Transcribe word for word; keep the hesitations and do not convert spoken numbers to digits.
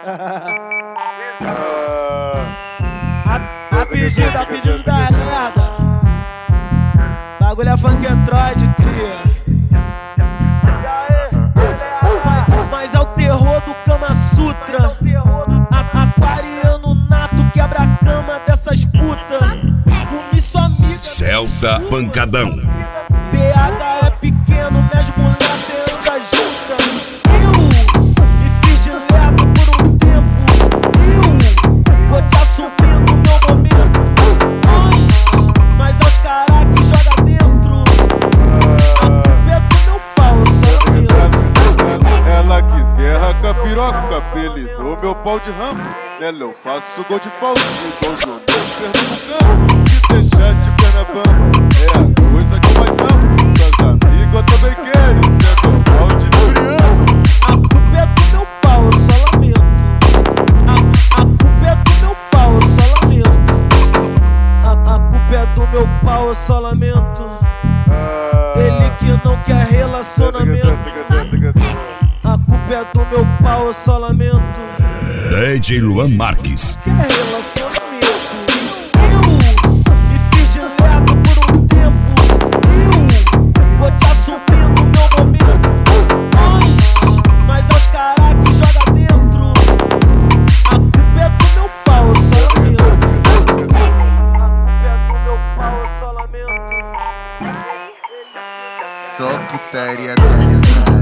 A, a pedido, a pedido da merda. Bagulho é funk Android, cria. Nós, nós é o terror do Kama Sutra. A, aquariano nato quebra a cama dessas putas. Comi sua amiga. Celta Pancadão. B H é pequeno, minhas mulheres anda junta. Eu me fiz de ledo por um tempo. Eu vou te assumir no meu momento. Nós, nós é os caras que joga dentro. A culpa é do meu pau, só eu. Ela quis guerra com a piroca, apelidou meu pau de ramo. Nela eu faço gol de falta, igual João Pernambucano. Se deixar de perna bamba, é a coisa que eu mais amo. Suas amigas eu também quero, isso é normal de friano. A culpa é do meu pau, eu só lamento. A, a culpa é do meu pau, eu só lamento. A, a culpa é do meu pau, eu só lamento. Ele que não quer relacionamento. A culpa é do meu pau, eu só lamento. D J Luan Marques. Que relacionamento? Eu me fiz de ledo por um tempo. Eu vou te assumir no meu momento. Nós, nós é os caras que joga dentro. A culpa é do meu pau, eu só lamento. A culpa é do meu pau, eu só lamento. Só putaria da